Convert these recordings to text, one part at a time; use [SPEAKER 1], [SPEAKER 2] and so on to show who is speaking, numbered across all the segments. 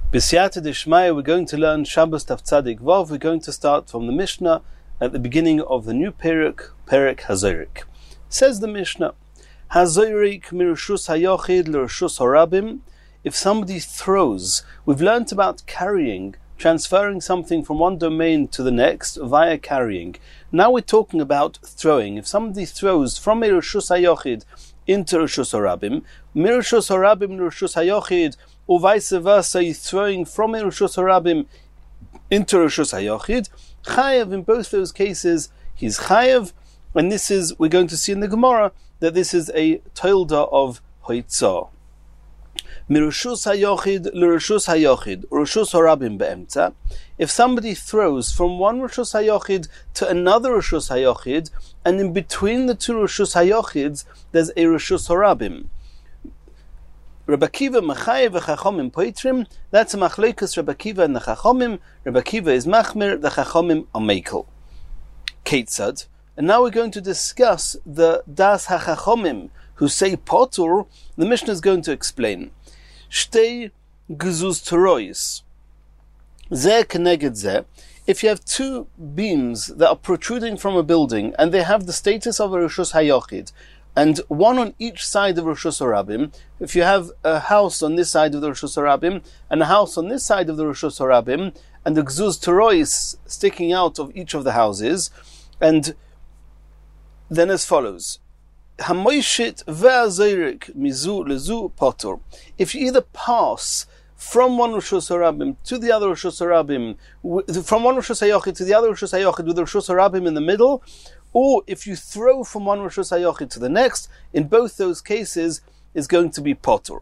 [SPEAKER 1] B'siyata d'shmaya, we're going to learn Shabbos Taf Tzadik Vav. We're going to start from the Mishnah at the beginning of the new Perek Hazorik. Says the Mishnah, Hazorik mirshus hayochid l'rshus harabim. If somebody throws, we've learnt about carrying, transferring something from one domain to the next via carrying. Now we're talking about throwing. If somebody throws from a rshus hayochid into rshus harabim, mirshus harabim l'rshus hayochid, or vice versa, you're throwing from a Rishus Harabim into Rishus HaYochid, Chayev, in both those cases, he's Chayev, and this is, we're going to see in the Gemara, that this is a Toilda of Hoitzah. Mirishus HaYochid l'Rishus HaYochid, Rishus Harabim be'emtza. If somebody throws from one Rishus HaYochid to another Rishus HaYochid, and in between the two Rishus HaYochids, there's a Rishus Harabim. Rabbi Akiva Machayev v'Chachomim Poitrim. That's a Machleikus Rabbi Akiva and the Chachomim. Rabbi Akiva is Machmir, the Chachomim are Mekel. Ketzad. And now we're going to discuss the Das HaChachomim who say Potur. The Mishnah is going to explain. Shtei Guzuz Torois. Zeh Keneged Zeh. If you have two beams that are protruding from a building and they have the status of a Rishus HaYochid, and one on each side of Rishus Harabim, if you have a house on this side of the Rishus Harabim, and a house on this side of the Rishus Harabim, and the Gzuz Terois sticking out of each of the houses, and then as follows, Hamoishit ve'azorik mizu lezu potur. If you either pass from one Rishus Harabim to the other Rishus Harabim, from one Rishus HaYochid to the other Rishus HaYochid with the Rishus Harabim in the middle, or if you throw from one Rishus HaYochid to the next, in both those cases is going to be potur.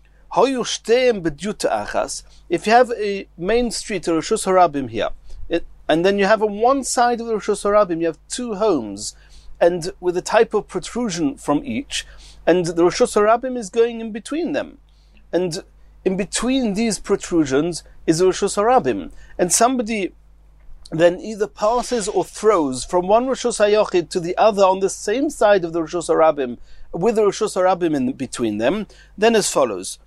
[SPEAKER 1] If you have a main street, a Rishus Harabim here, and then you have on one side of the Rishus Harabim, you have two homes, and with a type of protrusion from each, and the Rishus Harabim is going in between them. And in between these protrusions is a Rishus Harabim. And somebody then either passes or throws from one Rishus HaYochid to the other on the same side of the Rishus Harabim, with the Rishus Harabim in between them, then as follows.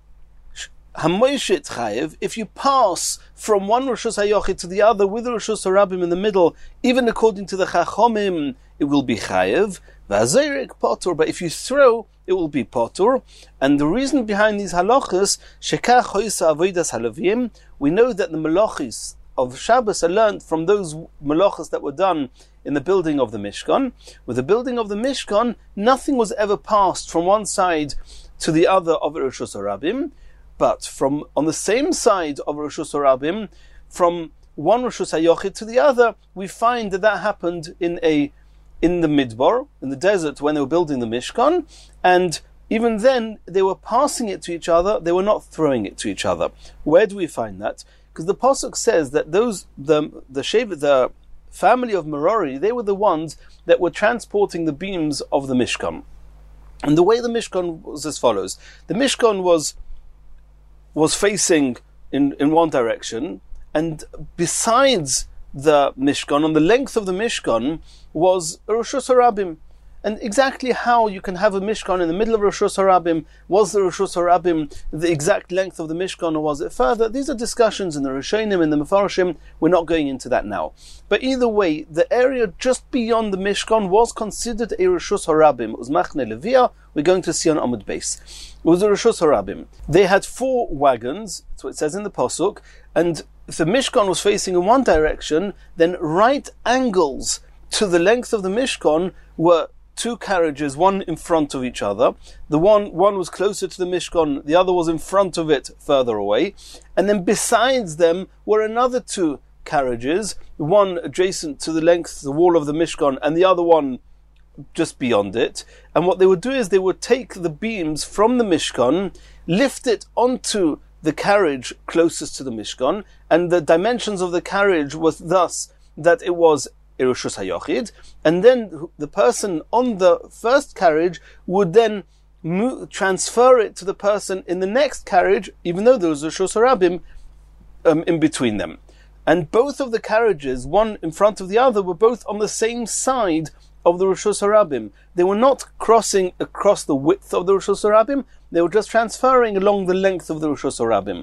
[SPEAKER 1] Hamoishit Chayev, if you pass from one Rishus HaYochid to the other with the Rishus Harabim in the middle, even according to the Chachomim, it will be Chayev, V'azorik Potur, but if you throw, it will be Potur. And the reason behind these halachas, Shekach Hoisa Avodas Halavim, we know that the malachis of Shabbos are learned from those malachas that were done in the building of the Mishkan. With the building of the Mishkan, nothing was ever passed from one side to the other of Rishus Harabim, but from on the same side of Rishus Harabim, from one Rishus HaYochid to the other, we find that happened in the Midbar, in the desert, when they were building the Mishkan, and even then they were passing it to each other, they were not throwing it to each other. Where do we find that? Because the Pasuk says that the family of Merari, they were the ones that were transporting the beams of the Mishkan. And the way the Mishkan was as follows. The Mishkan was facing in one direction, and besides the Mishkan, on the length of the Mishkan, was Rishus Harabim. And exactly how you can have a Mishkan in the middle of Rishus Harabim, was the Rishus Harabim the exact length of the Mishkan, or was it further? These are discussions in the Rishonim, in the Mefarshim. We're not going into that now. But either way, the area just beyond the Mishkan was considered a Rishus Harabim. It was Machne Levia. We're going to see on Amud Beis. It was a Rishus Harabim. They had 4 wagons, that's what it says in the Pasuk, and if the Mishkan was facing in one direction, then right angles to the length of the Mishkan were 2 carriages, one in front of each other. The one was closer to the Mishkan, the other was in front of it further away. And then besides them were another 2 carriages, one adjacent to the length, the wall of the Mishkan, and the other one just beyond it. And what they would do is they would take the beams from the Mishkan, lift it onto the carriage closest to the Mishkan, and the dimensions of the carriage was thus that it was Rishus HaYochid, and then the person on the first carriage would then transfer it to the person in the next carriage, even though there was Rishus Harabim in between them. And both of the carriages, one in front of the other, were both on the same side of the Rishus Harabim. They were not crossing across the width of the Rishus Harabim, they were just transferring along the length of the Rishus Harabim.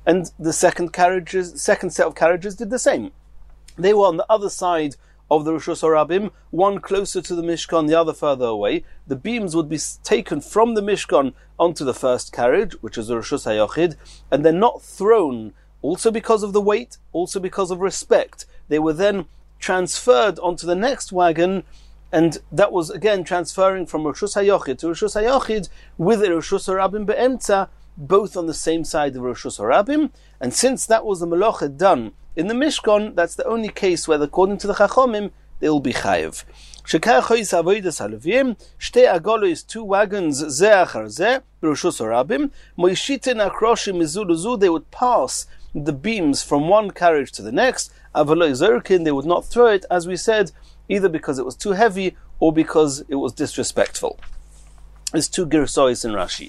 [SPEAKER 1] and the second set of carriages did the same. They were on the other side of the Rishus Harabim, one closer to the Mishkan, the other further away. The beams would be taken from the Mishkan onto the first carriage, which is the Rishus HaYochid, and they're not thrown, also because of the weight, also because of respect. They were then transferred onto the next wagon, and that was again transferring from Rishus HaYochid to Rishus HaYochid with the Rishus Harabim be'emtza, both on the same side of Rishus Harabim. And since that was the Melacha done in the Mishkan, that's the only case where, according to the Chachomim, they will be chayiv. Shekachos avodas haLevim, shtei agolos, two wagons, ze achar ze, Rishus Harabim, moishiten akroshim mizu luzu, they would pass the beams from one carriage to the next. Avaloi zerkin, they would not throw it, as we said, either because it was too heavy or because it was disrespectful. There's two girsois in Rashi.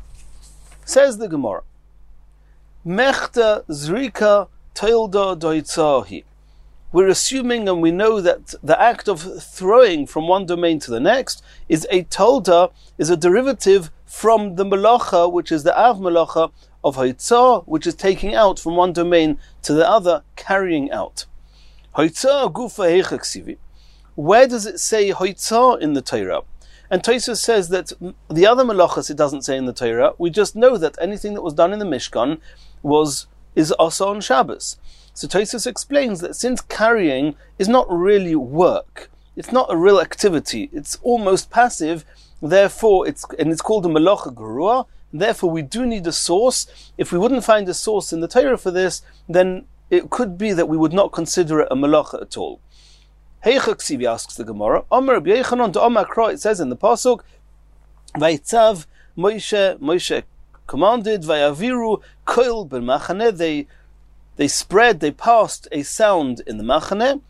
[SPEAKER 1] Says the Gemara, Mechta zrika Tilda doitzahi. We're assuming and we know that the act of throwing from one domain to the next is a tolda, is a derivative from the melacha, which is the av melacha of hoitzah, which is taking out from one domain to the other, carrying out. Hoitzah gufa heichaksivi. Where does it say hoitzah in the Torah? And Tosfos says that the other melachas it doesn't say in the Torah. We just know that anything that was done in the Mishkan is also on Shabbos. So Tosfos explains that since carrying is not really work, it's not a real activity, it's almost passive, therefore it's called a melacha gerua, therefore we do need a source. If we wouldn't find a source in the Torah for this, then it could be that we would not consider it a melacha at all. Heichaksivi, asks the Gemara, Omer Rabbi Yochanan to Omer Kra, it says in the Pasuk, Vayitzav Moshe commanded, Vayaviru koil ben machane, they passed a sound in the machane.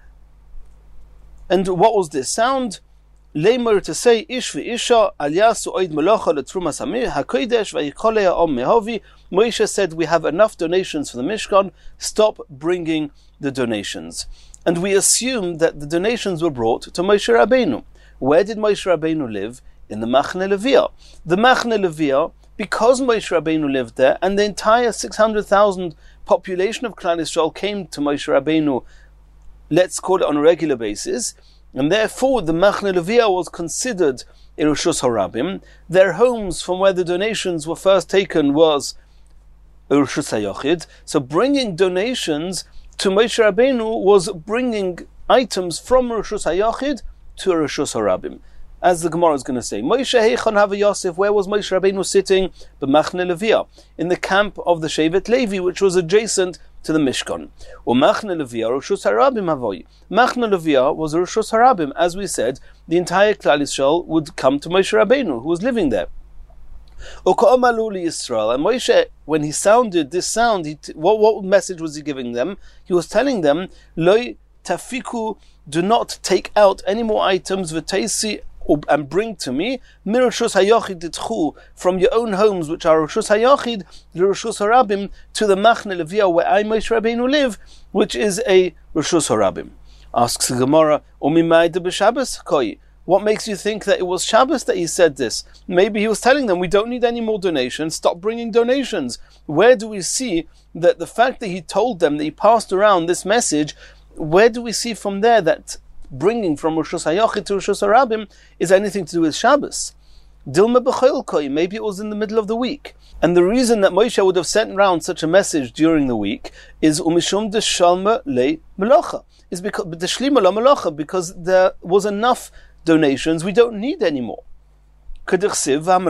[SPEAKER 1] And what was this sound? Leimer, to say, Ish v'isha al yasu oid melacha letrumas hakodesh vayikolei ha'om mehavi. Moshe said, we have enough donations for the Mishkan, stop bringing the donations. And we assume that the donations were brought to Moshe Rabbeinu. Where did Moshe Rabbeinu live? In the Machne Leviah. The Machne Leviah, because Moshe Rabbeinu lived there, and the entire 600,000 population of Klal Yisrael came to Moshe Rabbeinu, let's call it on a regular basis, and therefore the Machne Leviah was considered a Rishus Harabim. Their homes from where the donations were first taken was a Rishus HaYochid. So bringing donations to Moshe Rabbeinu was bringing items from Rishus HaYochid to a Rishus Harabim. As the Gemara is going to say, Moshe Heichon Hava Yosef, where was Moshe Rabbeinu sitting? B'Machne Leviah, in the camp of the Shevet Levi, which was adjacent to the Mishkan. Or Machne Leviah, Rishus Harabim Havoi. Machne Leviah was a Rishus Harabim. As we said, the entire Klal Yisrael would come to Moshe Rabbeinu, who was living there. Yisrael, and Moshe, when he sounded this sound, what message was he giving them? He was telling them, Loi tafiku, do not take out any more items, v'teisi, and bring to me, Rishus HaYochid titchu, from your own homes, which are Rishus HaYochid, the Rishus Harabim, to the Machne Leviah, where I, Moshe Rabbeinu, live, which is a Rishus Harabim. Asks the Gemara, Umimayde b'Shabbos koi. What makes you think that it was Shabbos that he said this? Maybe he was telling them, we don't need any more donations, stop bringing donations. Where do we see that the fact that he told them, that he passed around this message, where do we see from there that bringing from Rishus HaYochid to Rishus Harabim is anything to do with Shabbos? Dilma b'choil koi, maybe it was in the middle of the week. And the reason that Moshe would have sent around such a message during the week is umishum deshalma le melacha, is because there was enough donations, we don't need any more. As the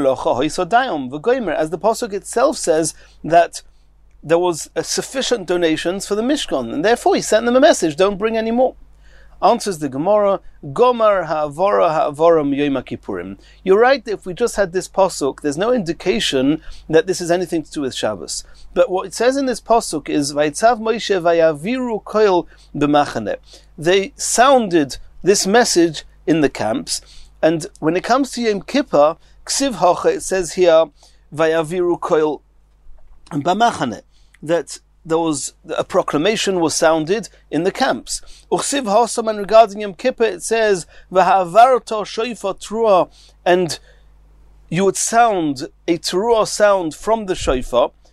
[SPEAKER 1] Pasuk itself says that there was sufficient donations for the Mishkan, and therefore he sent them a message, don't bring any more. Answers the Gemara, Gomar ha'avara miyom kippurim. You're right that if we just had this Pasuk, there's no indication that this is anything to do with Shabbos. But what it says in this Pasuk is, Vayitzav Moshe vayaviru koil b'machane. They sounded this message in the camps, and when it comes to Yom Kippur, Ksiv Hocha, it says here, Vayaviru koil b'machane, that there was a proclamation was sounded in the camps. Uchsiv Hosam, and regarding Yom Kippur, it says, V'ha'avarto shofar trua, and you would sound a teruah sound from the shofar.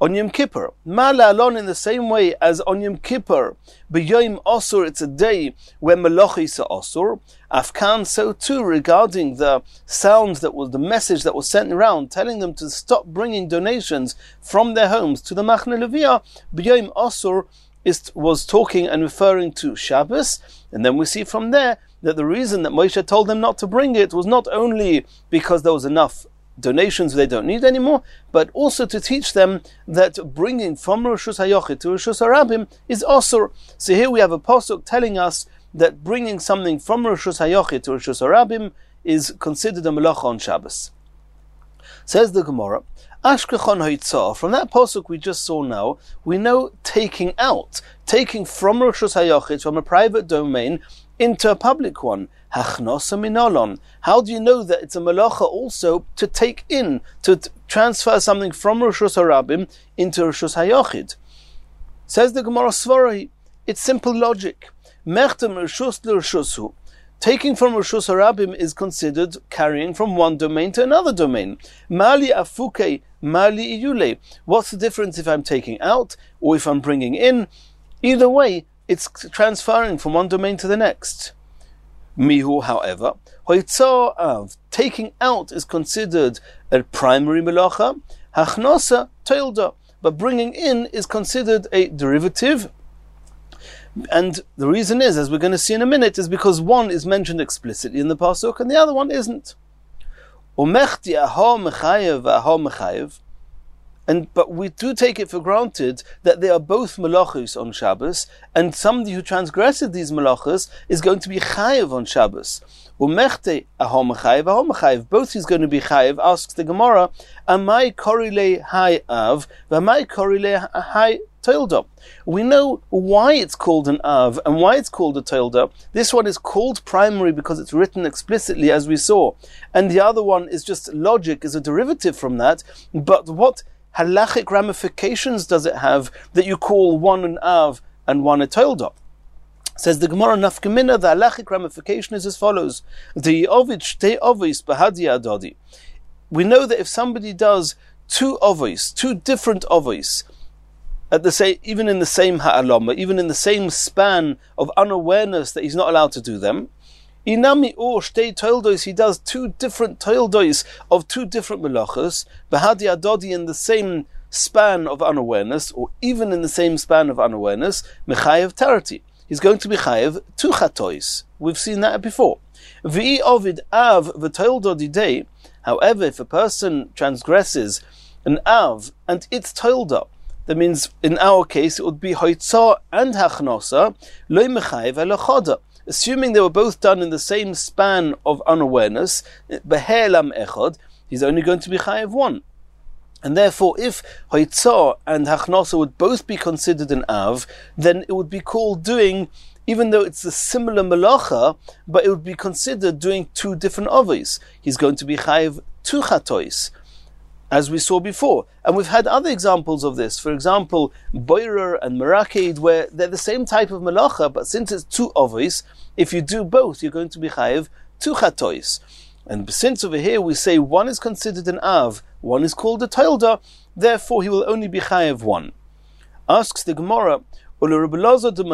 [SPEAKER 1] On Yom Kippur, Ma'ala alon in the same way as on Yom Kippur, B'Yom Osur, it's a day when Melachis are Osur. Afkan, so too regarding the sound that was the message that was sent around, telling them to stop bringing donations from their homes to the Machne Leviah. B'Yom Osur was talking and referring to Shabbos, and then we see from there that the reason that Moshe told them not to bring it was not only because there was enough donations they don't need anymore, but also to teach them that bringing from Rishus HaYochid to Rishus HaRabim is Osur. So here we have a pasuk telling us that bringing something from Rishus HaYochid to Rishus HaRabim is considered a melacha on Shabbos. Says the Gemara, Ashkechon Hoitzah, from that pasuk we just saw now, we know taking from Rishus HaYochid, from a private domain, into a public one. Hachnosa minolon. How do you know that it's a malacha also to take in, to transfer something from Rishus HaRabim into Rishus HaYochid? Says the Gemara Svarai, it's simple logic. Mechtem Rishus l'Rishusu. Taking from Rishus HaRabim is considered carrying from one domain to another domain. Mali afuke, mali iyule. What's the difference if I'm taking out or if I'm bringing in? Either way, it's transferring from one domain to the next. Mihu, however, hoitzah av, taking out is considered a primary melacha, hachnosa toilda, but bringing in is considered a derivative. And the reason is, as we're going to see in a minute, is because one is mentioned explicitly in the pasuk and the other one isn't. Umechti aha mechayev aha mechayev. But we do take it for granted that they are both malachos on Shabbos, and somebody who transgressed these malachos is going to be chayev on Shabbos. Umechte ahom chayev, both is going to be chayev. Asks the Gemara, amai korile hai av, v'amai korile hai toilda. We know why it's called an av and why it's called a toilda. This one is called primary because it's written explicitly, as we saw, and the other one is just logic, is a derivative from that. But what halachic ramifications does it have that you call one an av and one a toilda? Says the Gemara Nafkamina, the halachic ramification is as follows: the ovich te ovis bahadi adodi. We know that if somebody does two different ovis, at the same, even in the same ha'alama, even in the same span of unawareness that he's not allowed to do them, Inami or shtei toildos, he does two different toildos of two different melachos, bahadi adodi, in the same span of unawareness, or even in the same span of unawareness, mechayev tarati. He's going to be chayev two chatois. We've seen that before. V'i ovid av v'toildo didei. However, if a person transgresses an av and its toilda, that means in our case it would be hoitzah and hachnosa, loy mechayev elachoda. Assuming they were both done in the same span of unawareness, behelam echad, he's only going to be chayev one. And therefore, if hoitzah and hachnosa would both be considered an av, then it would be called doing, even though it's a similar melacha, but it would be considered doing two different avos. He's going to be chayev two chatois, as we saw before. And we've had other examples of this. For example, boirer and merakid, where they're the same type of melacha, but since it's two avos, if you do both, you're going to be chayev two chatois. And since over here we say one is considered an av, one is called a toilda, therefore he will only be chayev one. Asks the Gemara, according to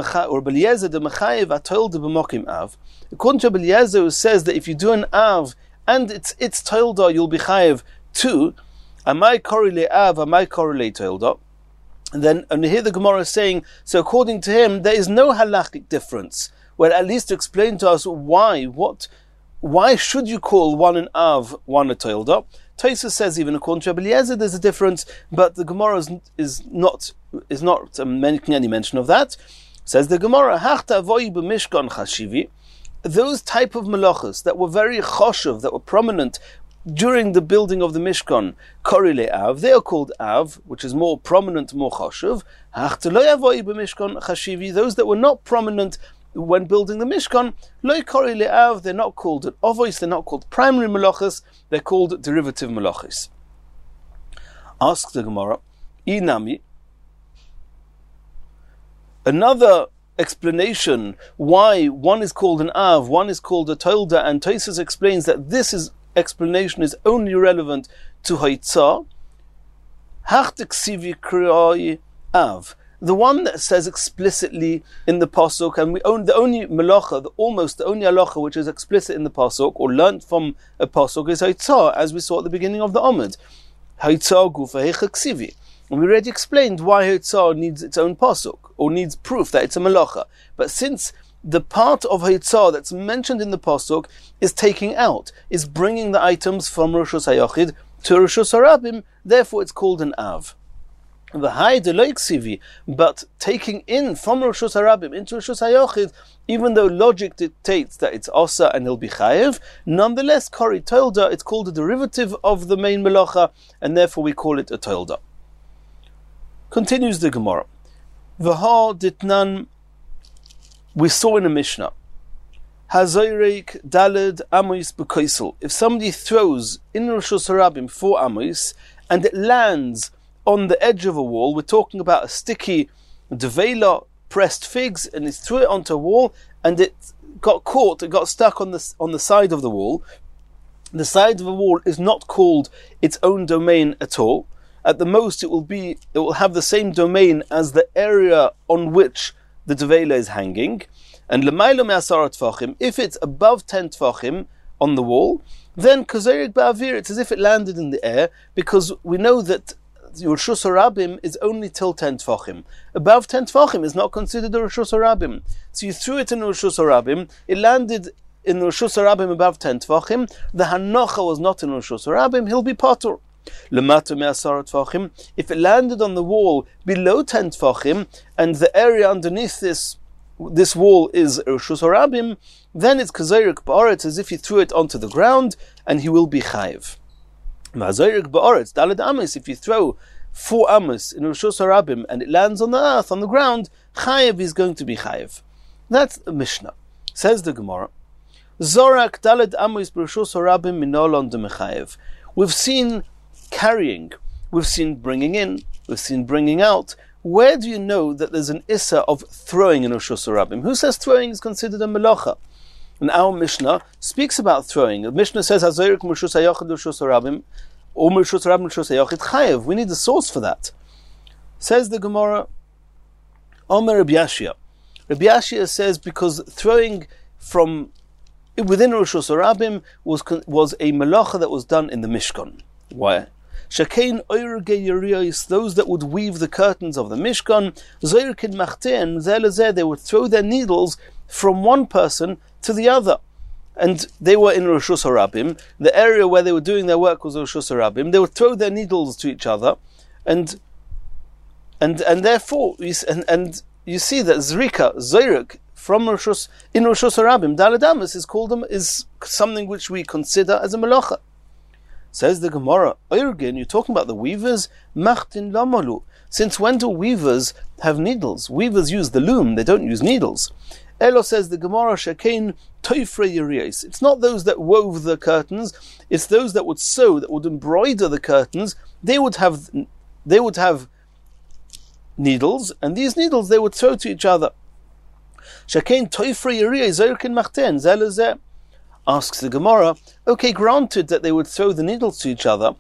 [SPEAKER 1] Beliezer, who says that if you do an av and it's toilda, you'll be chayev two. Amai korele av, amai korele toilda. And here the Gemara is saying, so according to him, there is no halachic difference. Well, at least to explain to us why should you call one an av, one a toilda? Tosfos says even according to Eliezer there's a difference, but the Gemara is not making any mention of that. Says the Gemara, Hachta avoy b'mishkan chashivi. Those type of melachos that were very choshev, that were prominent during the building of the Mishkan, korile av, they are called av, which is more prominent, more choshev. Hachta lo avoy b'mishkan chashivi. Those that were not prominent when building the Mishkan, loy korile av, they're not called avos, they're not called primary melachos, they're called derivative melachos. Asks the Gemara, inami. Another explanation why one is called an av, one is called a toilda, and Tosfos explains that this explanation is only relevant to hoitzah. Hachtiksivi krioi av. The one that says explicitly in the pasuk, and we own the only melacha, the only halacha which is explicit in the pasuk or learnt from a pasuk is haitzah, as we saw at the beginning of the Amud. Haitzah gufa hechaksivi. And we already explained why haitzah needs its own pasuk or needs proof that it's a melacha. But since the part of haitzah that's mentioned in the pasuk is taking out, is bringing the items from Rishus HaYachid to Rishus HaRabim, therefore it's called an av. But taking in from Rishus HaRabim into Rishus HaYachid, even though logic dictates that it's Osa and he'll be Chayev, nonetheless, Kori Toilda, it's called a derivative of the main Melacha, and therefore we call it a Toilda. Continues the Gemara. V'ha ditnan, we saw in a Mishnah, Hazoyrek daled amois b'koisel. If somebody throws in Rishus HaRabim 4 amois, and it lands on the edge of a wall, we're talking about a sticky devela, pressed figs, and he threw it onto a wall, and it got caught, it got stuck on the side of the wall. The side of the wall is not called its own domain at all. At the most, it will have the same domain as the area on which the devela is hanging. And l'maylo me'asara tfachim, if it's above 10 tfachim on the wall, then kazerik ba'avir, it's as if it landed in the air, because we know that Rishus HaRabim is only till 10 tfachim. Above 10 tfachim is not considered a Rishus HaRabim. So you threw it in Rishus HaRabim, it landed in Rishus HaRabim above 10 tfachim, the hanocha was not in Rishus HaRabim, he'll be patur. L'mato me'asara tfachim, if it landed on the wall below 10 tfachim, and the area underneath this wall is Rishus HaRabim, then it's kazerik ba'aretz, as if he threw it onto the ground, and he will be chayiv. Ma'azerik ba'aretz, daled amos, if you throw 4 amos in Rishus HaRabim, and it lands on the earth, on the ground, chayiv is going to be chayiv. That's the Mishnah. Says the Gemara, Zorak daled amos b'Rishus HaRabim minolon de mechayiv. We've seen carrying, we've seen bringing in, we've seen bringing out. Where do you know that there's an issa of throwing in Rishus HaRabim? Who says throwing is considered a melacha? And our Mishnah speaks about throwing. The Mishnah says, Hazoyrek Rishus HaYachid Rishus HaRabim, or Rishus HaRabim Rishus HaYachid Chayev. We need a source for that. Says the Gemara, Omer Rabbi Yashia. Rabbi Yashia says because throwing from within Rishus HaRabim was a melacha that was done in the Mishkan. Why? Shakain oirge yiriyos, those that would weave the curtains of the Mishkan, zoyrkin machten, zelazeh, they would throw their needles from one person to the other. And they were in Rishus HaRabim, the area where they were doing their work was Rishus HaRabim, they would throw their needles to each other, and therefore, you see that Zrika, Zoyrek, from Rishus HaRabim, Daladamas is something which we consider as a melacha. Says the Gemara, Oirgin, you're talking about the weavers, Machtin Lamalu. Since when do weavers have needles? Weavers use the loom, they don't use needles. Elo says the Gemara, Shekain Toifre Yiriyos. It's not those that wove the curtains, it's those that would sew, that would embroider the curtains. They would have needles, and these needles they would throw to each other. Shekain Toifre Yiriyos, Oirkin Machten, Zelazeh. Asks the Gemara, okay, granted that they would throw the needles to each other,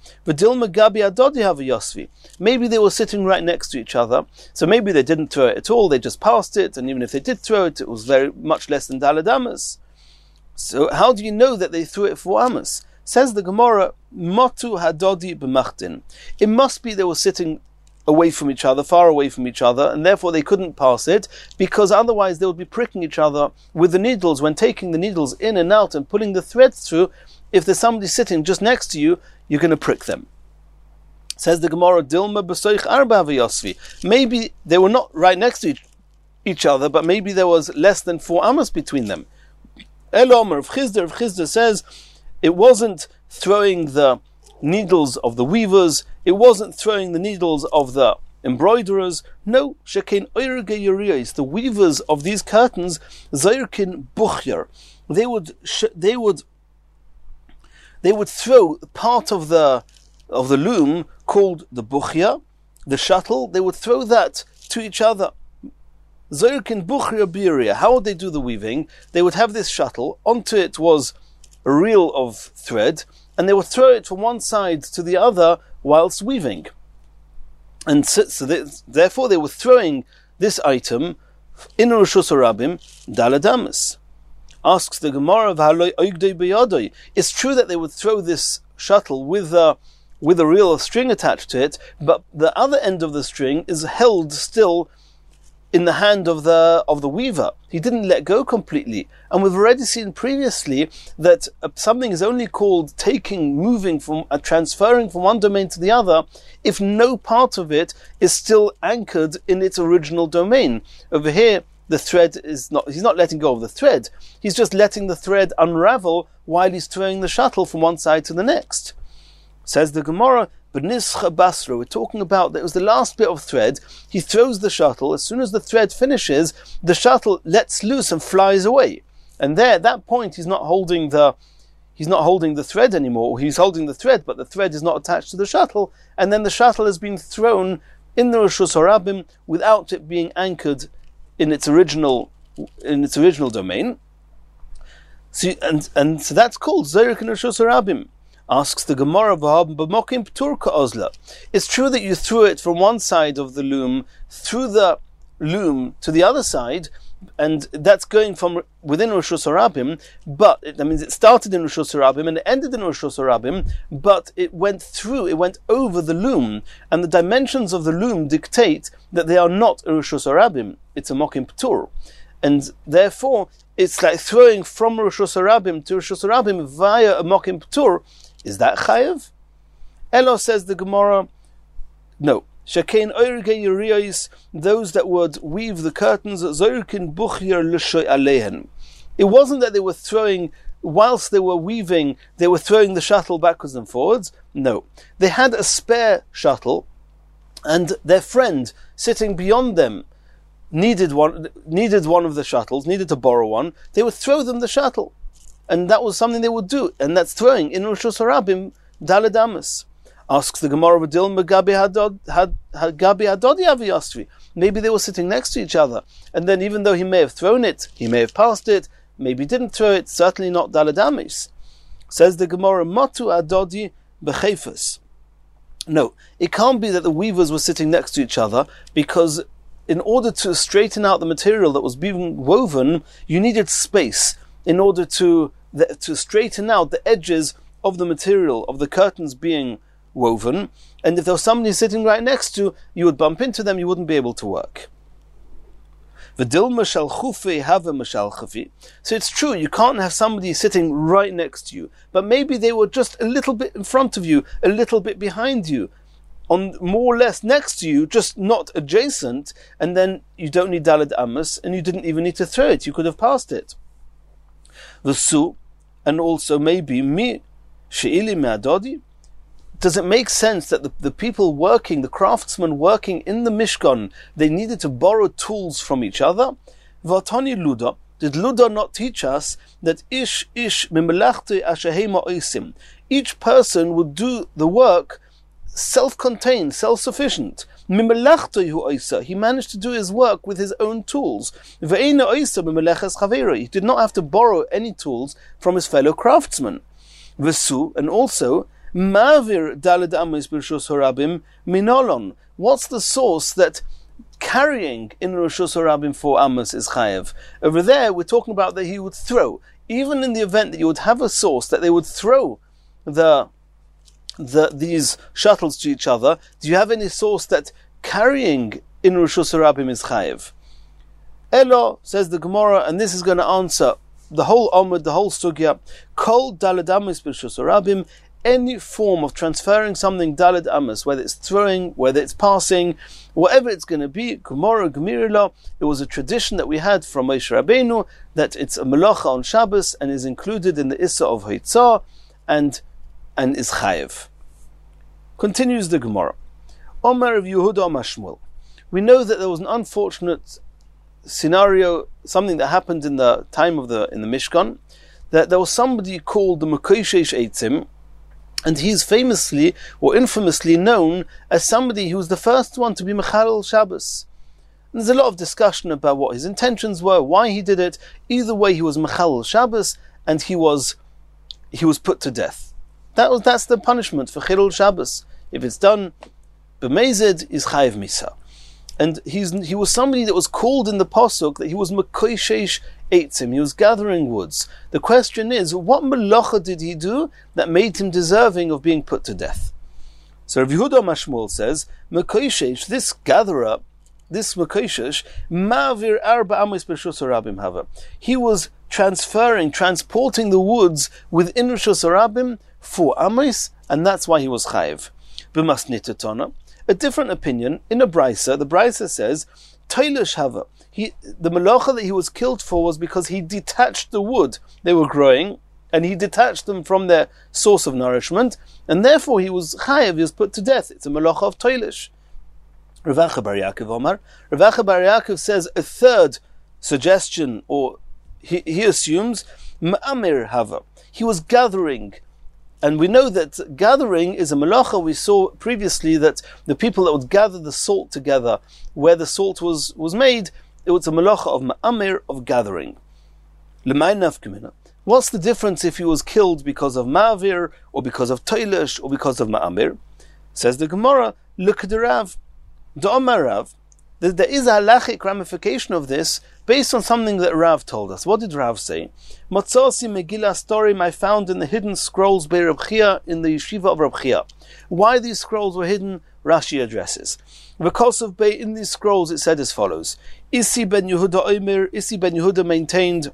[SPEAKER 1] maybe they were sitting right next to each other, so maybe they didn't throw it at all, they just passed it, and even if they did throw it, it was very much less than daled amos. So how do you know that they threw it for amos? Says the Gemara, Motu hadodi b'machtin. It must be they were sitting away from each other, far away from each other, and therefore they couldn't pass it, because otherwise they would be pricking each other with the needles. When taking the needles in and out and pulling the threads through, if there's somebody sitting just next to you, you're going to prick them. Says the Gemara, Dilma b'soich arba v'yosvi. Maybe they were not right next to each other, but maybe there was less than 4 amos between them. Elomer of Chizder says, it wasn't throwing the needles of the weavers, it wasn't throwing the needles of the embroiderers. No, shekein oirge yiriyos, the weavers of these curtains, zayrkin buchyer. They would throw part of the loom called the buchya, the shuttle. They would throw that to each other. Zayrkin buchyer biria. How would they do the weaving? They would have this shuttle. Onto it was a reel of thread, and they would throw it from one side to the other whilst weaving. And therefore they were throwing this item in Rishus Harabim Daled Amos. Asks the Gemara, it's true that they would throw this shuttle with a real string attached to it, but the other end of the string is held still in the hand of the weaver. He didn't let go completely. And we've already seen previously that something is only called transferring from one domain to the other if no part of it is still anchored in its original domain. Over here, the thread he's not letting go of the thread. He's just letting the thread unravel while he's throwing the shuttle from one side to the next. Says the Gemara, B'nischa Basra, we're talking about that it was the last bit of thread. He throws the shuttle. As soon as the thread finishes, the shuttle lets loose and flies away. And there, at that point, he's not holding the thread anymore. He's holding the thread, but the thread is not attached to the shuttle. And then the shuttle has been thrown in the Rishus Harabim without it being anchored in its original domain. So that's called Zerek in Rishus Harabim. Asks the Gemara, it's true that you threw it from one side of the loom through the loom to the other side, and that's going from within Rishus Harabim, but that means it started in Rishus Harabim and it ended in Rishus Harabim, but it went over the loom, and the dimensions of the loom dictate that they are not a Rishus Harabim, it's a Mokim Ptur. And therefore, it's like throwing from Rishus Harabim to Rishus Harabim via a Mokim Ptur. Is that chayav? Elo, says the Gemara, no. Shekein oirge yiriyos, those that would weave the curtains, zoirkin buchir l'shoy alehen. It wasn't that they were throwing, whilst they were weaving, they were throwing the shuttle backwards and forwards. No. They had a spare shuttle, and their friend sitting beyond them needed one of the shuttles, needed to borrow one. They would throw them the shuttle. And that was something they would do, and that's throwing in Rishus Harabim Daled Amos. Asks the Gemara, maybe they were sitting next to each other, and then even though he may have thrown it, he may have passed it, maybe didn't throw it, certainly not Daled Amos. Says the Gemara, Matu Adodi Bechefas. No, it can't be that the weavers were sitting next to each other, because in order to straighten out the material that was being woven, you needed space in order to straighten out the edges of the material of the curtains being woven, and if there was somebody sitting right next to you, would bump into them, you wouldn't be able to work. So it's true, you can't have somebody sitting right next to you, but maybe they were just a little bit in front of you, a little bit behind you, on more or less next to you, just not adjacent, and then you don't need Daled Amos, and you didn't even need to throw it, you could have passed it. V'su, and also maybe mi she'ili me'adodi. Does it make sense that the people working, the craftsmen working in the Mishkan, they needed to borrow tools from each other? V'atani Luda, did Luda not teach us that ish mimelachte ashahema oisim? Each person would do the work self-contained, self-sufficient. He managed to do his work with his own tools. He did not have to borrow any tools from his fellow craftsmen. And also, what's the source that carrying in Rishus Harabim for Amos is chayev? Over there, we're talking about that he would throw. Even in the event that you would have a source that they would throw these shuttles to each other, do you have any source that carrying in Rishus Harabim is chayev? Elo, says the Gemara, and this is going to answer the whole Amud, the whole Sugya, Kol Daled Amos B'Rishus Harabim, any form of transferring something Daled Amos, whether it's throwing, whether it's passing, whatever it's going to be, Gemara Gemirila, it was a tradition that we had from Moshe Rabbeinu, that it's a melacha on Shabbos and is included in the Issa of Haitzah, and is chayev. Continues the Gemara. Omer of Yehuda Amar Shmuel. We know that there was an unfortunate scenario, something that happened in the time of in the Mishkan, that there was somebody called the Mekoshesh Eitzim, and he's famously or infamously known as somebody who was the first one to be Mechalel Shabbos. And there's a lot of discussion about what his intentions were, why he did it. Either way, he was Mechalel Shabbos, and he was put to death. That's the punishment for Chilul Shabbos. If it's done b'mezid is chayiv misa. And he was somebody that was called in the pasuk that he was mekoishesh eitzim. He was gathering woods. The question is, what melacha did he do that made him deserving of being put to death? So Rav Yehuda Mashmuel says, mekoishesh, this gatherer, this mekoishesh, ma'avir arba amos b'reshus harabim hava. He was transporting the woods within Reshus harabim for amos, and that's why he was chayiv. B'masnita tana. A different opinion in a brisa. The brisa says, Toilish hava. The melacha that he was killed for was because he detached the wood they were growing, and he detached them from their source of nourishment, and therefore he was chayiv, he was put to death. It's a melacha of Toilish. Rav Acha bar Yaakov Omar. Rav Acha bar Yaakov says a third suggestion, or he assumes, Ma'amir hava. He was gathering. And we know that gathering is a melacha. We saw previously that the people that would gather the salt together, where the salt was made, it was a melacha of ma'amir, of gathering. L'may nafkamina. What's the difference if he was killed because of ma'avir, or because of toilish, or because of ma'amir? Says the Gemara, look at the Rav. Da'amar Rav. There is a halachic ramification of this based on something that Rav told us. What did Rav say? Matzasi Megillah story I found in the hidden scrolls by Reb Chia, in the yeshiva of Reb Chia. Why these scrolls were hidden, Rashi addresses. Because of in these scrolls it said as follows: Isi ben Yehuda Omer, Isi ben Yehuda maintained,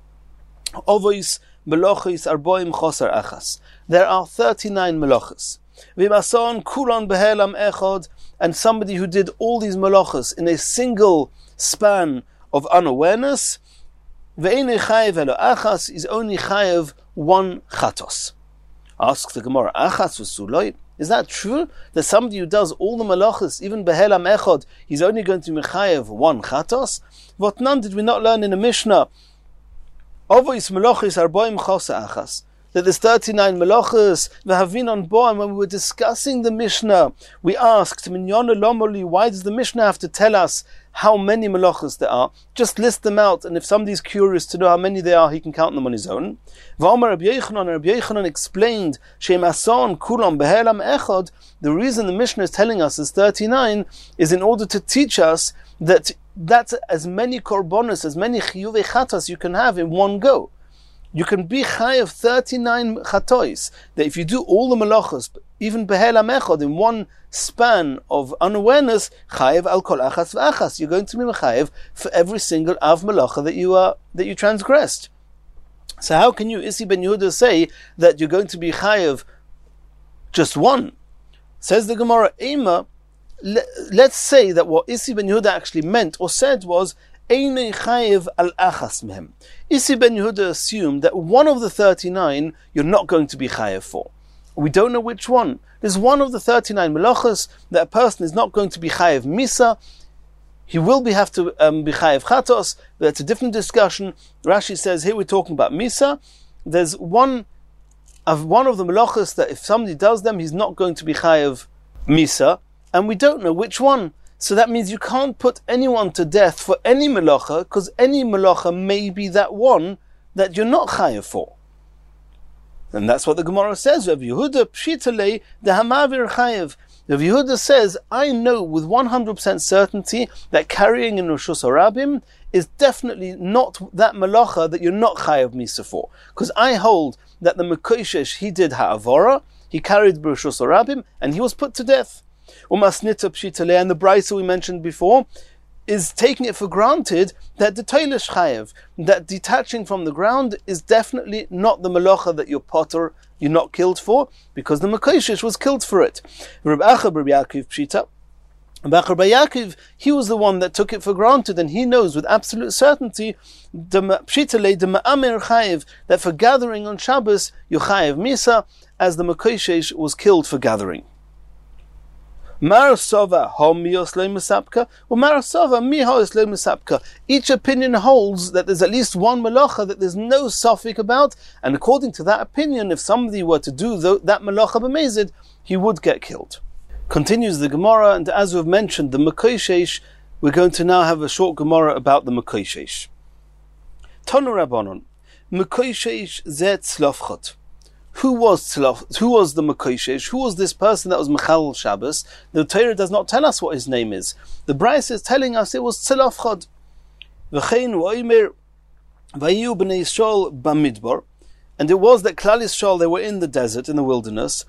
[SPEAKER 1] Ovois Melochis Arboim Chosar Achas. There are 39 melachos. V'mason kulon behelam echod, and somebody who did all these melachos in a single span of unawareness, ve'enei chayev elo achas, is only chayev one chatos. Asks the Gemara, achas v'suloi, is that true? That somebody who does all the melachos, even behelam echod, he's only going to be chayev one chatos? What none did we not learn in the Mishnah? Ovois melachos arboim chosa achas. That there's 39 melachos. V'havin on Boam, when we were discussing the Mishnah, we asked, Minyona lomoli, why does the Mishnah have to tell us how many melachos there are? Just list them out, and if somebody's curious to know how many there are, he can count them on his own. V'omar Rabbi Yochanan explained, Shem ason kulam behelam echad, the reason the Mishnah is telling us is 39 is in order to teach us that that's as many korbonos, as many chiyuvei chatas you can have in one go. You can be chayav 39 chatois. That if you do all the melachos, even behelam echad, in one span of unawareness, chayav al kol achas v'achas. You're going to be chayav for every single av melacha that you transgressed. So how can you, Isi ben Yehuda, say that you're going to be chayav just one? Says the Gemara, Ema, let's say that what Isi ben Yehuda actually meant or said was, Einei chayev al achas mehem. Isi ben Yehuda assumed that one of the 39 you're not going to be chayev for. We don't know which one. There's one of the 39 melachos that a person is not going to be chayev misa. He will have to be chayev chatos. That's a different discussion. Rashi says here we're talking about misa. There's one of the melachos that if somebody does them, he's not going to be chayev misa, and we don't know which one. So that means you can't put anyone to death for any melacha, because any melacha may be that one that you're not chayav for. And that's what the Gemara says. Rav Yehuda pshitale the hamavir chayav. Rav Yehuda says, I know with 100% certainty that carrying in Reshus harabim is definitely not that melacha that you're not chayav misa for. Because I hold that the mekoishesh, he did ha'avora, he carried Reshus harabim, and he was put to death. Umasnita pshitale, and the brisa we mentioned before is taking it for granted that the toilish chayev, that detaching from the ground is definitely not the melacha that you're not killed for, because the mekoishesh was killed for it. Reb Acha bar Yaakov pshita, Reb Acha bar Yaakov, he was the one that took it for granted, and he knows with absolute certainty the pshitale, the ma'amir chayev, that for gathering on Shabbos you chayev misa, as the mekoishesh was killed for gathering. Marasova homios leimusapka, or marasova mihos leimusapka. Each opinion holds that there's at least one melacha that there's no safek about, and according to that opinion, if somebody were to do that melacha b'mezid, he would get killed. Continues the Gemara, and as we've mentioned, the mekoishesh, we're going to now have a short Gemara about the mekoishesh. Tonu Rabbanon, mekoishesh zet slofchot. who was the Mekoshesh? Who was this person that was Mechal Shabbos? The Torah does not tell us what his name is. The Bryce is telling us it was Tzilafchad. V'chein v'omer vayu b'nei Yisrael b'midbar, and it was that Klal Yisrael, they were in the desert, in the wilderness.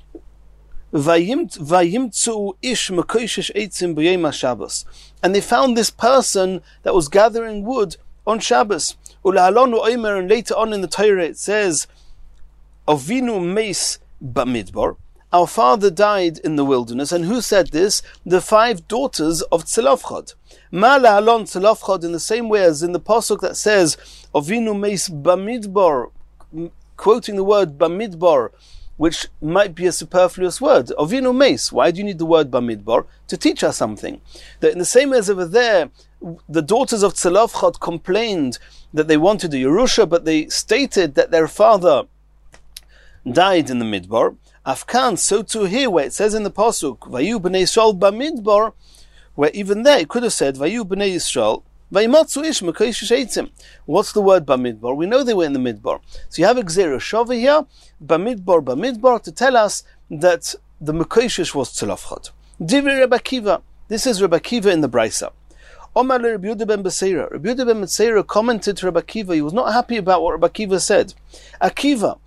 [SPEAKER 1] Vayimtzu ish Mekoshesh eitzim b'yom Shabbos, and they found this person that was gathering wood on Shabbos. Ulahalonu omer, and later on in the Torah it says, Avinu meis b'midbar, our father died in the wilderness. And who said this? The 5 daughters of Tzilafchad. Ma lahalon Tzilafchad, in the same way as in the pasuk that says Avinu meis b'midbar, quoting the word b'midbar, which might be a superfluous word. Avinu meis. Why do you need the word b'midbar? To teach us something. That in the same way as over there, the daughters of Tzilafchad complained that they wanted a Yerusha, but they stated that their father died in the Midbar. Afkan, so too here, where it says in the pasuk, Vayu b'nei Yisrael b'midbar, where even there it could have said, Vayu b'nei Yisrael, Vayimatzu ish Mekoshesh eitzim. What's the word b'midbar? We know they were in the Midbar. So you have a Gzera Shava here, b'midbar, to tell us that the Mekoshesh was Tzilafchad. Divrei Rebbe Akiva. This is Rebbe Akiva in the Brisa. Omar le Rebbe Yehuda ben Beseira. Rebbe Yehuda ben Beseira commented to Rebbe Akiva. He was not happy about what Rebbe Akiva said. Akiva,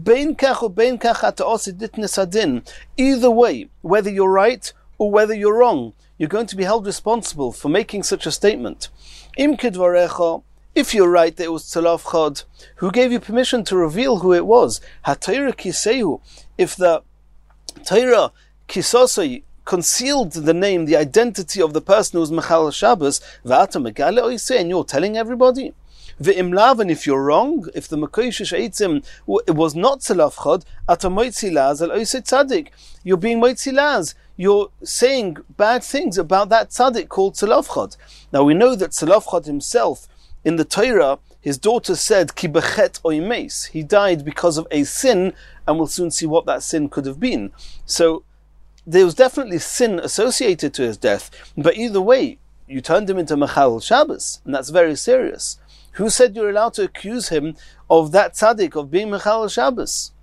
[SPEAKER 1] either way, whether you're right or whether you're wrong, you're going to be held responsible for making such a statement. If you're right that it was Tzilafchad, who gave you permission to reveal who it was? If the Torah Kisosai concealed the name, the identity of the person who was Mechal Shabbos, and you're telling everybody? And if you're wrong, if the Mekoshesh eitzim it was not Tzilafchad, you're being moitzilaz. You're saying bad things about that tzaddik called Tzilafchad. Now we know that Tzilafchad himself, in the Torah, his daughter said, Ki bechet oimeis. He died because of a sin, and we'll soon see what that sin could have been. So there was definitely sin associated to his death, but either way, you turned him into Mechal Shabbos, and that's very serious. Who said you're allowed to accuse him of that tzaddik, of being Mechal Shabbos?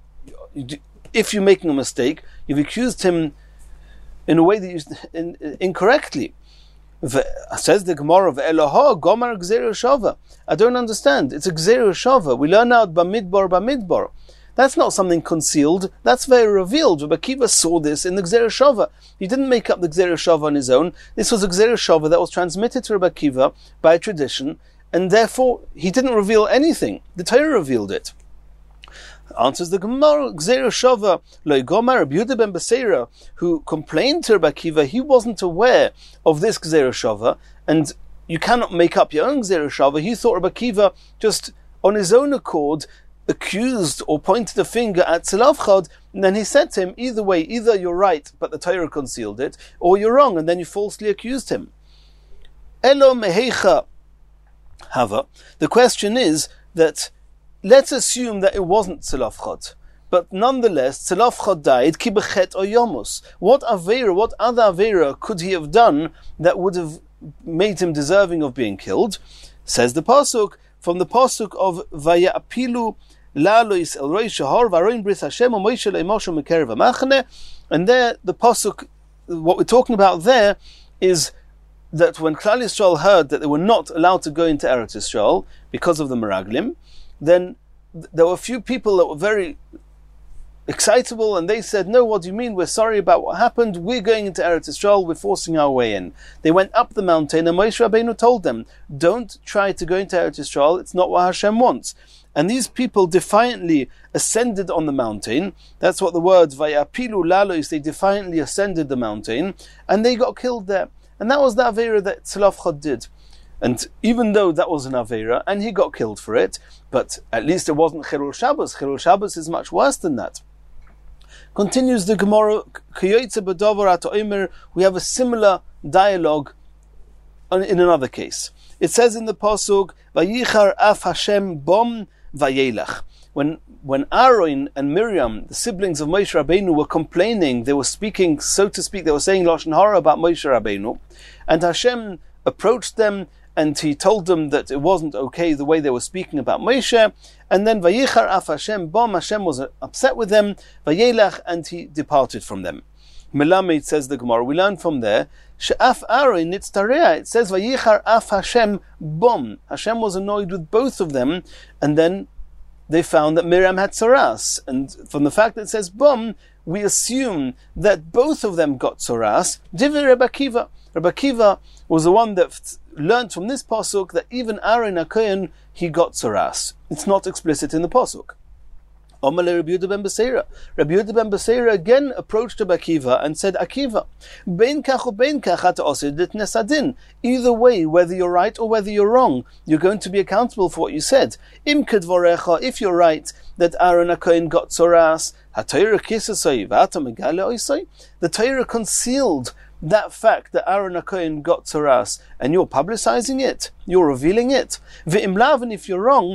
[SPEAKER 1] If you're making a mistake, you've accused him in a way that incorrectly. Says the Gemara of Eloha, Gomar Gzera Shava. I don't understand. It's a Gzera Shava. We learn out Bamidbar. That's not something concealed. That's very revealed. Rebbe Akiva saw this in the Gzera Shava. He didn't make up the Gzera Shava on his own. This was a Gzera Shava that was transmitted to Rebbe Akiva by tradition, and therefore he didn't reveal anything. The Torah revealed it. Answers the Gemara, Gzera Shava, Loi Gomar, Rebbe Yehuda ben Beseira, who complained to Rebbe Akiva, he wasn't aware of this Gzera Shava, and you cannot make up your own Gzera Shava. He thought Rebbe Akiva just on his own accord accused or pointed a finger at Tzilafchad, and then he said to him, either way, either you're right, but the Torah concealed it, or you're wrong, and then you falsely accused him. Elo mehecha hava. The question is that let's assume that it wasn't Tzilafchad, but nonetheless, Tzilafchad died, ki bechet o yomus. What avera, what other avera could he have done that would have made him deserving of being killed? Says the pasuk, from the pasuk of Vayapilu la'alois el roi shahar v'aroin bris Hashem o Moshe le'Moshe mekerev ha'machane. And there, the pasuk, what we're talking about there is that when Klal Yisrael heard that they were not allowed to go into Eretz Yisrael because of the Meraglim, then there were a few people that were very excitable, and they said, no, what do you mean? We're sorry about what happened. We're going into Eretz Yisrael. We're forcing our way in. They went up the mountain, and Moshe Rabbeinu told them, don't try to go into Eretz Yisrael. It's not what Hashem wants. And these people defiantly ascended on the mountain. That's what the words, Vayapilu la'alois, they defiantly ascended the mountain, and they got killed there. And that was the Avera that Tzilafchad did. And even though that was an Avera, and he got killed for it, but at least it wasn't Chilul Shabbos. Chilul Shabbos is much worse than that. Continues the Gemara, we have a similar dialogue in another case. It says in the Pasuk, Vayichar af Hashem bom vayelach. When Aaron and Miriam, the siblings of Moshe Rabbeinu, were complaining, they were speaking, so to speak, they were saying Lashon Hara about Moshe Rabbeinu, and Hashem approached them and he told them that it wasn't okay the way they were speaking about Moshe. And then Vayichar af Hashem bom, Hashem was upset with them, Vayelach, and he departed from them. Melamed, says the Gemara, we learn from there, She'af Aaron nitztarea, it says Vayichar af Hashem bom. Hashem was annoyed with both of them, and then they found that Miriam had tzaras. And from the fact that it says bom, we assume that both of them got tzaras. Divrei Rabbi Akiva. Rabbi Akiva was the one that learned from this pasuk that even Aaron HaKohen, he got tzaras. It's not explicit in the pasuk. Omale Rabbi Yehuda ben Beseira. Rabbi Yehuda ben Beseira again approached Rabbi Akiva and said, Akiva, bein kach u bein kach ata osid litnes adin. Either way, whether you're right or whether you're wrong, you're going to be accountable for what you said. Im kedvorecha, if you're right that Aaron HaKohen got tzaras, haTorah kisasoi v'ata megale oisoi. The Torah concealed that fact that Aaron HaKohen got tzaras, and you're publicizing it, you're revealing it. Ve'imlav, and if you're wrong,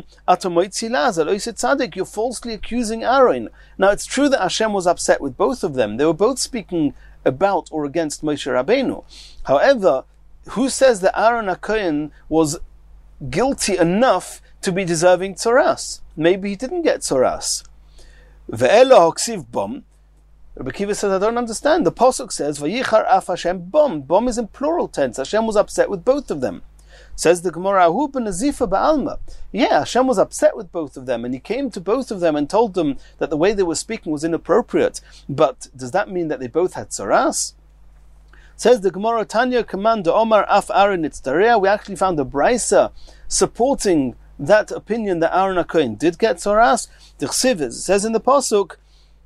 [SPEAKER 1] you're falsely accusing Aaron. Now it's true that Hashem was upset with both of them. They were both speaking about or against Moshe Rabbeinu. However, who says that Aaron HaKohen was guilty enough to be deserving tzaras? Maybe he didn't get tzaras. Ve'elo hoksiv bom. Rabbi Akiva says, I don't understand. The pasuk says, Vayichar af Hashem bom. Bom is in plural tense. Hashem was upset with both of them. Says the Gemara, Ahu b'nazifa ba'alma. Yeah, Hashem was upset with both of them, and he came to both of them and told them that the way they were speaking was inappropriate. But does that mean that they both had tzaras? Says the Gemara, Tanya command Omar af Aaron nitztarea. We actually found a brisa supporting that opinion that Aaron HaKohen did get tzaras. The Chsiv says in the pasuk,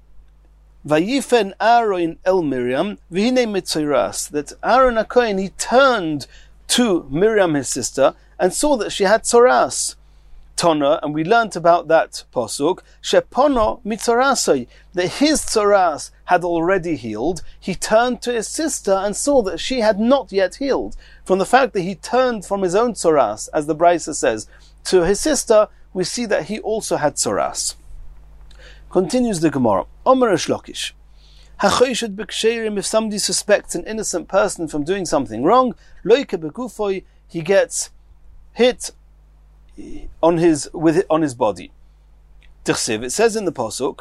[SPEAKER 1] Vayifen Aaron el Miriam v'hinei mitziras, that Aaron HaKohen, he turned to Miriam his sister and saw that she had tzaras. Tana, and we learnt about that pasuk, shepono mitzarasoi, that his tzaras had already healed. He turned to his sister and saw that she had not yet healed. From the fact that he turned from his own tzaras, as the Brisa says, to his sister, we see that he also had tzaras. Continues the Gemara. Omer Shlokish. Hachoyshed b'ksherim, if somebody suspects an innocent person from doing something wrong, loike begufoi, he gets hit on his body. Tichsiv, it says in the pasuk.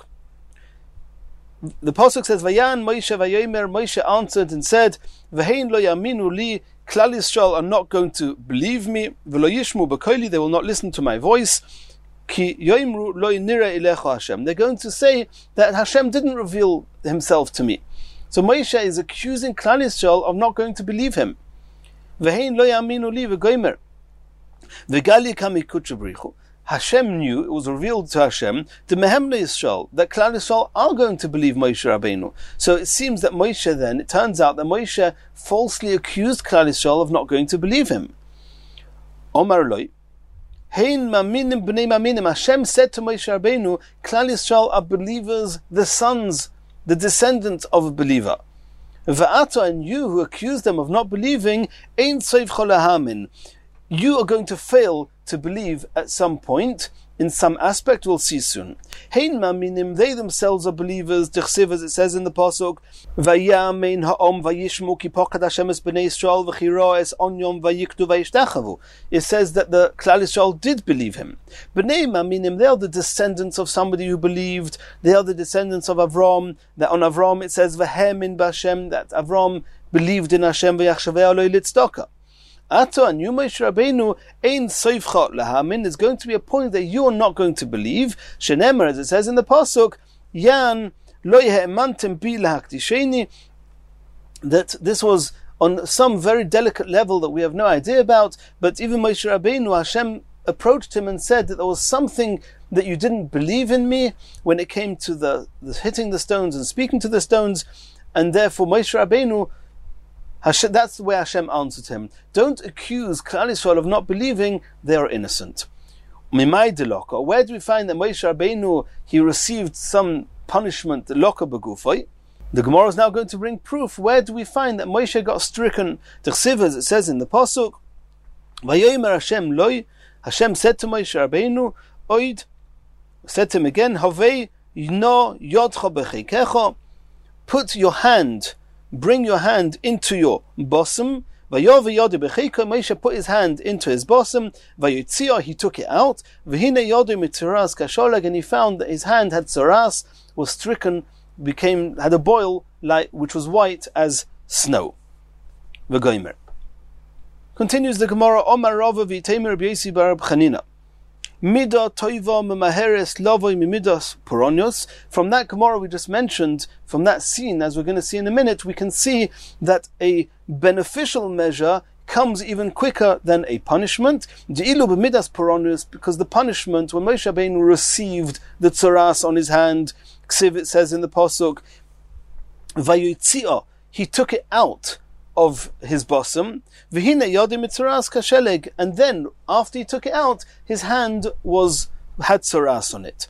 [SPEAKER 1] The pasuk says, Vayan Moshe vayomer, Moshe answered and said, V'hein lo yaminu li, Klal Yisrael are not going to believe me, v'lo yishmu b'koili, they will not listen to my voice. Ki yoimru lo nira ilecha Hashem. They're going to say that Hashem didn't reveal himself to me. So Moshe is accusing Klal Yisrael of not going to believe him. V'hein lo yaminu li v'goimer. V'gali kami kutchabrichu. Hashem knew, it was revealed to Hashem, to Mehem Yisrael, that Klal Yisrael are going to believe Moshe Rabbeinu. So it seems that Moshe then, it turns out that Moshe falsely accused Klal Yisrael of not going to believe him. Omar Loi. Hein maminim b'nei maminim. Hashem said to Moshe Rabbeinu, Klal Yisrael are believers, the sons, the descendants of a believer. Va'ata, and you who accuse them of not believing, ein soif cholahamin. You are going to fail to believe at some point, in some aspect. We'll see soon. Hein maminim, they themselves are believers. Tichsiv, as it says in the pasuk, Vayamein ha'om vayishmu ki pokad Hashem es b'nei Yisrael v'chiro es onyom vayikdu vayishtachavu. It says that the Klal Yisrael did believe him. B'nei maminim, they are the descendants of somebody who believed. They are the descendants of Avram. That on Avram it says v'hemin b'Hashem, that Avram believed in Hashem v'yachshavei lo litzedakah. Ato and you, Moshe Rabbeinu, ein soifcha lahamin, is going to be a point that you are not going to believe. Shenemer, as it says in the pasuk, Yan lo ye'emantem bi lahakdisheni, that this was on some very delicate level that we have no idea about. But even Moshe Rabbeinu, Hashem approached him and said that there was something that you didn't believe in me when it came to the hitting the stones and speaking to the stones, and therefore Moshe Rabbeinu, that's the way Hashem answered him. Don't accuse Klal Yisrael of not believing; they are innocent. Mimai deloka. Where do we find that Moshe Rabbeinu, he received some punishment? Deloka begufay. The Gemara is now going to bring proof. Where do we find that Moshe got stricken? T'chsiv, as it says in the pasuk, Vayomer Hashem loy. Hashem said to Moshe Rabbeinu, Oid, said to him again, Havei no yodcha b'cheikecha. Put your hand. Bring your hand into your bosom, Moshe put his hand into his bosom. Vayotzia, he took it out. V'hine yodu mitzuras kasholeg, and he found that his hand had tzuras, was stricken, had a boil which was white as snow. V'goymer. Continues the Gemara. Omar Rava v'Iteimer Rabbi Yosi bar Reb Chanina. Mida toiva memaheres lavoi mimidas poronios. From that Gemara we just mentioned, from that scene, as we're going to see in a minute, we can see that a beneficial measure comes even quicker than a punishment. De'ilu b'midas poronios, because the punishment, when Moshe Rabbeinu received the tzuras on his hand, Ksiv, it says in the pasuk, vayotzia, he took it out of his bosom, and then after he took it out, his hand had tzuras on it.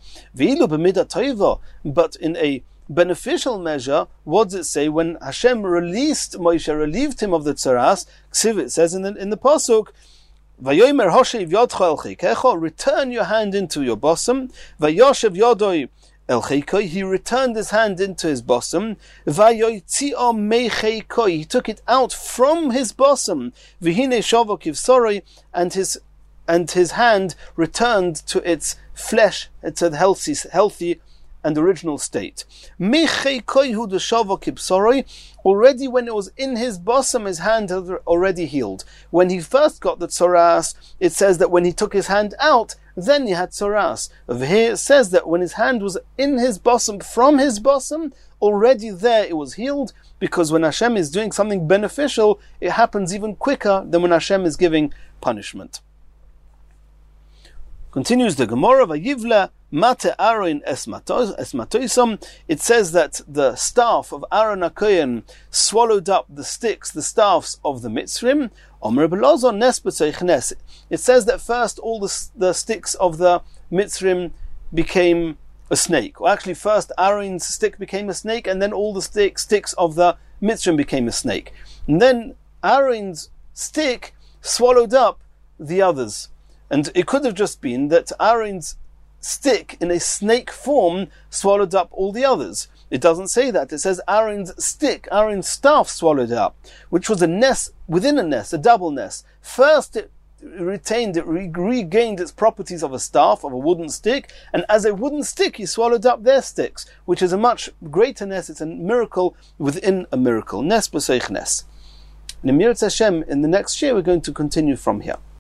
[SPEAKER 1] But in a beneficial measure, what does it say? When Hashem released Moshe, relieved him of the tzuras, it says in the pasuk, Vayomer Hoshev Yodcha El Cheikecho, return your hand into your bosom. Vayoshev Yodoi El Cheikoi, he returned his hand into his bosom. Vayotzio Meicheikoi, he took it out from his bosom. Vihine Shavok Ivsoroi, and his hand returned to its flesh, it's a healthy and original state. Meicheikoi hu de Shavok Ivsoroi, already when it was in his bosom, his hand had already healed. When he first got the tzuras, it says that when he took his hand out, then he had tzuras. Over here it says that when his hand was in his bosom, from his bosom, already there it was healed, because when Hashem is doing something beneficial, it happens even quicker than when Hashem is giving punishment. Continues the Gemara, Vayivla mate Aaron esmatoisom. It says that the staff of Aaron HaKohen swallowed up the staffs of the Mitzrim. It says that first all the sticks of the Mitzrim became a snake. Or actually first Aaron's stick became a snake, and then all the sticks of the Mitzrim became a snake. And then Aaron's stick swallowed up the others. And it could have just been that Aaron's stick in a snake form swallowed up all the others. It doesn't say that. It says Aaron's staff swallowed it up, which was a nest within a nest, a double nest. First it regained its properties of a staff, of a wooden stick, and as a wooden stick he swallowed up their sticks, which is a much greater nest. It's a miracle within a miracle. Nes b'seich nes. In the Mirat Hashem, in the next year we're going to continue from here.